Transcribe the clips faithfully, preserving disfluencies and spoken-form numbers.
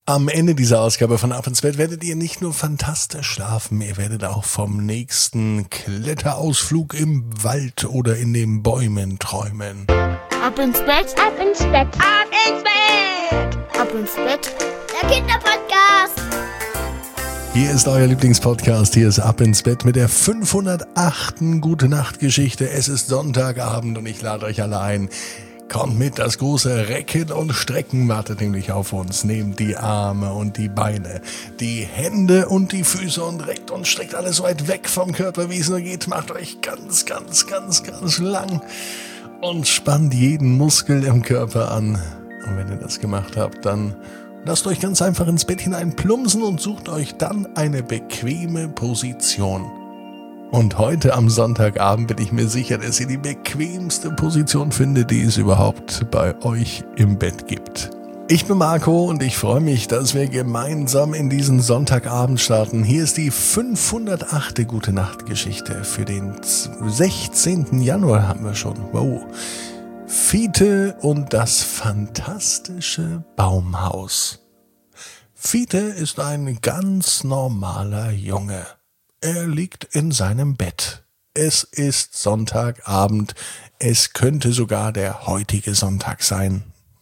Am Ende dieser Ausgabe von Ab ins Bett werdet ihr nicht nur fantastisch schlafen, ihr werdet auch vom nächsten Kletterausflug im Wald oder in den Bäumen träumen. Ab ins Bett, ab ins Bett, ab ins Bett, ab ins Bett, der Kinderpodcast. Hier ist euer Lieblingspodcast, hier ist Ab ins Bett mit der fünfhundertachten Gute-Nacht-Geschichte. Es ist Sonntagabend und ich lade euch alle ein. Kommt mit, das große Recken und Strecken wartet nämlich auf uns. Nehmt die Arme und die Beine, die Hände und die Füße und reckt und streckt alles so weit weg vom Körper, wie es nur geht. Macht euch ganz, ganz, ganz, ganz lang und spannt jeden Muskel im Körper an. Und wenn ihr das gemacht habt, dann lasst euch ganz einfach ins Bett hinein plumpsen und sucht euch dann eine bequeme Position. Und heute am Sonntagabend bin ich mir sicher, dass ihr die bequemste Position findet, die es überhaupt bei euch im Bett gibt. Ich bin Marco und ich freue mich, dass wir gemeinsam in diesen Sonntagabend starten. Hier ist die fünfhundertachte Gute-Nacht-Geschichte für den sechzehnten Januar haben wir schon. Wow. Fiete und das fantastische Baumhaus. Fiete ist ein ganz normaler Junge. Er liegt in seinem Bett. Es ist Sonntagabend. Es könnte sogar der heutige Sonntag sein.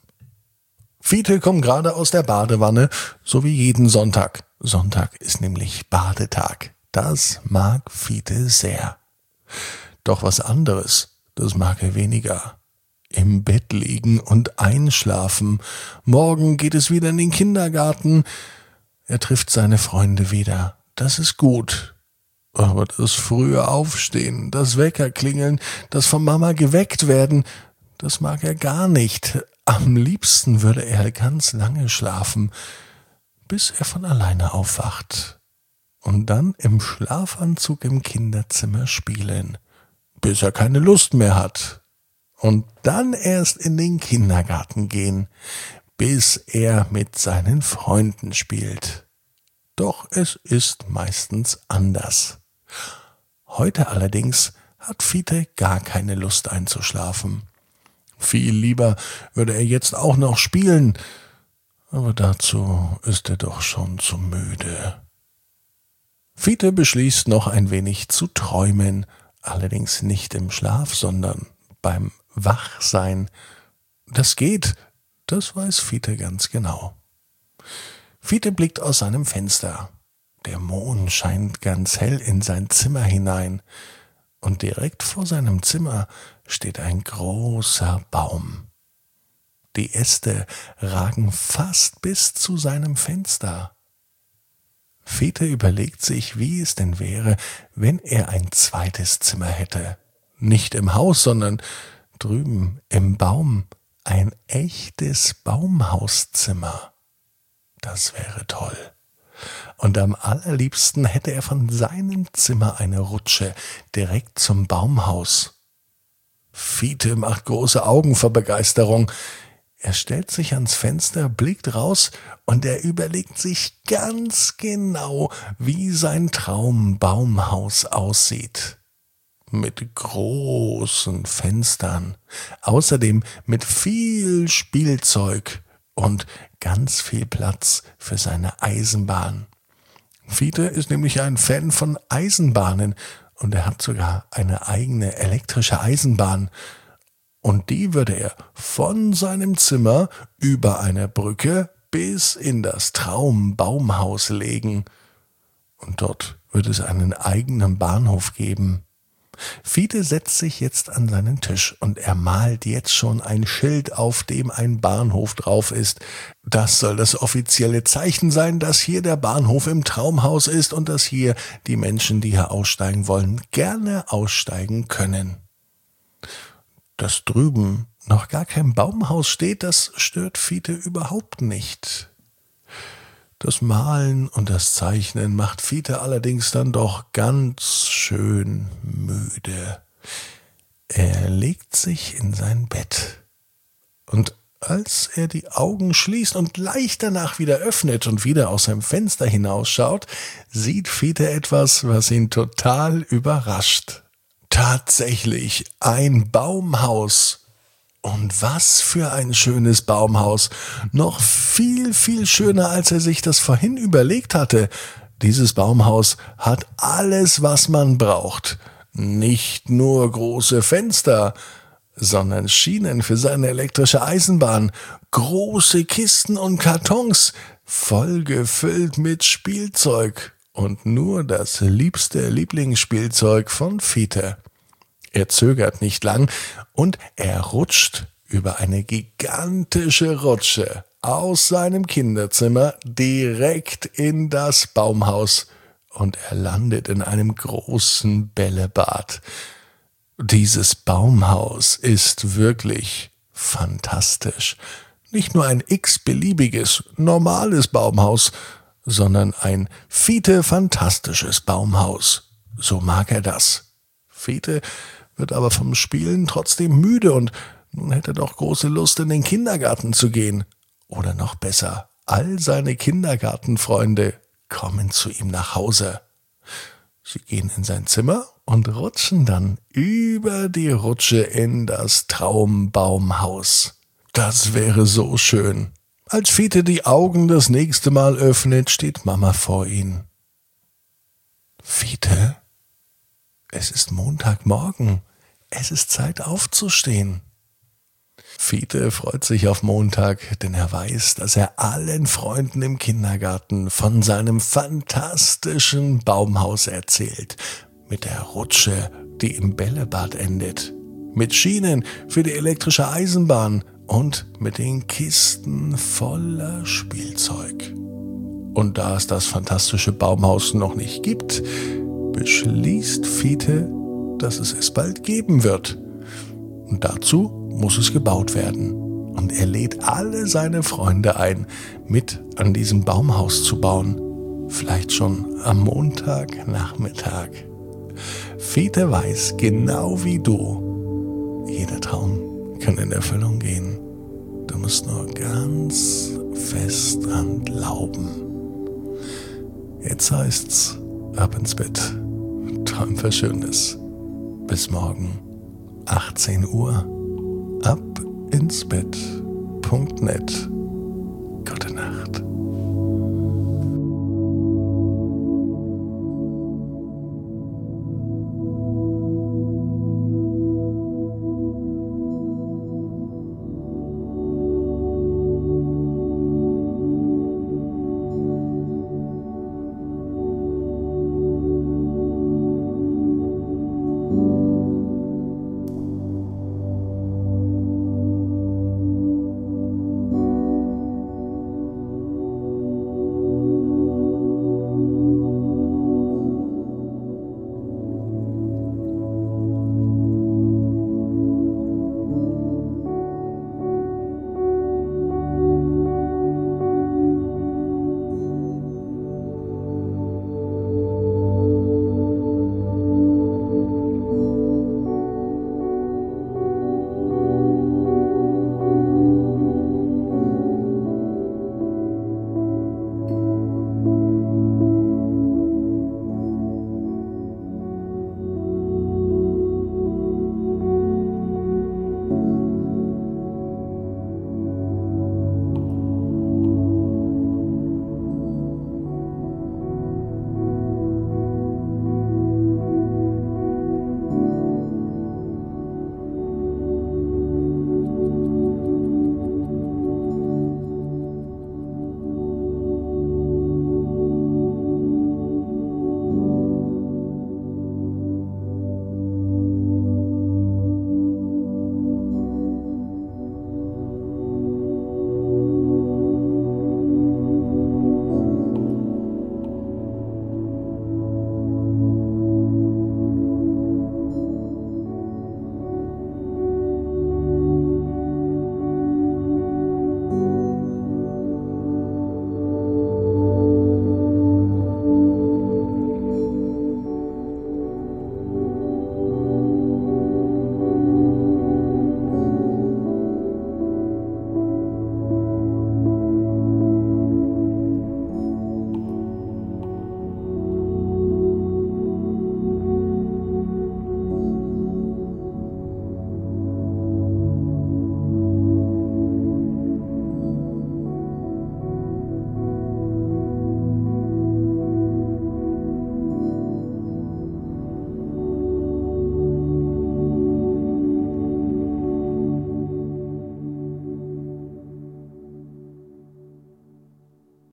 Fiete kommt gerade aus der Badewanne, so wie jeden Sonntag. Sonntag ist nämlich Badetag. Das mag Fiete sehr. Doch was anderes, das mag er weniger. Im Bett liegen und einschlafen. Morgen geht es wieder in den Kindergarten. Er trifft seine Freunde wieder. Das ist gut. Aber das frühe Aufstehen, das Weckerklingeln, das von Mama geweckt werden, das mag er gar nicht. Am liebsten würde er ganz lange schlafen, bis er von alleine aufwacht. Und dann im Schlafanzug im Kinderzimmer spielen, bis er keine Lust mehr hat. Und dann erst in den Kindergarten gehen, bis er mit seinen Freunden spielt. Doch es ist meistens anders. Heute allerdings hat Fiete gar keine Lust einzuschlafen. Viel lieber würde er jetzt auch noch spielen, aber dazu ist er doch schon zu müde. Fiete beschließt noch ein wenig zu träumen, allerdings nicht im Schlaf, sondern beim Wachsein. Das geht, das weiß Fiete ganz genau. Fiete blickt aus seinem Fenster. Der Mond scheint ganz hell in sein Zimmer hinein, und direkt vor seinem Zimmer steht ein großer Baum. Die Äste ragen fast bis zu seinem Fenster. Fiete überlegt sich, wie es denn wäre, wenn er ein zweites Zimmer hätte. Nicht im Haus, sondern drüben im Baum, ein echtes Baumhauszimmer. Das wäre toll. Und am allerliebsten hätte er von seinem Zimmer eine Rutsche direkt zum Baumhaus. Fiete macht große Augen vor Begeisterung. Er stellt sich ans Fenster, blickt raus und er überlegt sich ganz genau, wie sein Traumbaumhaus aussieht. Mit großen Fenstern, außerdem mit viel Spielzeug und ganz viel Platz für seine Eisenbahn. Fiete ist nämlich ein Fan von Eisenbahnen und er hat sogar eine eigene elektrische Eisenbahn. Und die würde er von seinem Zimmer über eine Brücke bis in das Traumbaumhaus legen. Und dort wird es einen eigenen Bahnhof geben. Fiete setzt sich jetzt an seinen Tisch und er malt jetzt schon ein Schild, auf dem ein Bahnhof drauf ist. Das soll das offizielle Zeichen sein, dass hier der Bahnhof im Traumhaus ist und dass hier die Menschen, die hier aussteigen wollen, gerne aussteigen können. Dass drüben noch gar kein Baumhaus steht, das stört Fiete überhaupt nicht. Das Malen und das Zeichnen macht Fiete allerdings dann doch ganz schön müde. Er legt sich in sein Bett. Und als er die Augen schließt und gleich danach wieder öffnet und wieder aus seinem Fenster hinausschaut, sieht Fiete etwas, was ihn total überrascht. Tatsächlich ein Baumhaus. Und was für ein schönes Baumhaus. Noch viel, viel schöner, als er sich das vorhin überlegt hatte. Dieses Baumhaus hat alles, was man braucht. Nicht nur große Fenster, sondern Schienen für seine elektrische Eisenbahn, große Kisten und Kartons, voll gefüllt mit Spielzeug und nur das liebste Lieblingsspielzeug von Fiete. Er zögert nicht lang und er rutscht über eine gigantische Rutsche aus seinem Kinderzimmer direkt in das Baumhaus und er landet in einem großen Bällebad. Dieses Baumhaus ist wirklich fantastisch. Nicht nur ein x-beliebiges, normales Baumhaus, sondern ein Fiete-fantastisches Baumhaus. So mag er das. Fiete wird aber vom Spielen trotzdem müde und nun hätte er doch große Lust, in den Kindergarten zu gehen. Oder noch besser, all seine Kindergartenfreunde kommen zu ihm nach Hause. Sie gehen in sein Zimmer und rutschen dann über die Rutsche in das Traumbaumhaus. Das wäre so schön. Als Fiete die Augen das nächste Mal öffnet, steht Mama vor ihm. Fiete? Es ist Montagmorgen. Es ist Zeit aufzustehen. Fiete freut sich auf Montag, denn er weiß, dass er allen Freunden im Kindergarten von seinem fantastischen Baumhaus erzählt. Mit der Rutsche, die im Bällebad endet. Mit Schienen für die elektrische Eisenbahn und mit den Kisten voller Spielzeug. Und da es das fantastische Baumhaus noch nicht gibt, beschließt Fiete, dass es es bald geben wird. Und dazu muss es gebaut werden. Und er lädt alle seine Freunde ein, mit an diesem Baumhaus zu bauen. Vielleicht schon am Montagnachmittag. Fiete weiß, genau wie du, jeder Traum kann in Erfüllung gehen. Du musst nur ganz fest dran glauben. Jetzt heißt's, ab ins Bett. Träum was Schönes. Bis morgen, achtzehn Uhr. ab ins Bett punkt net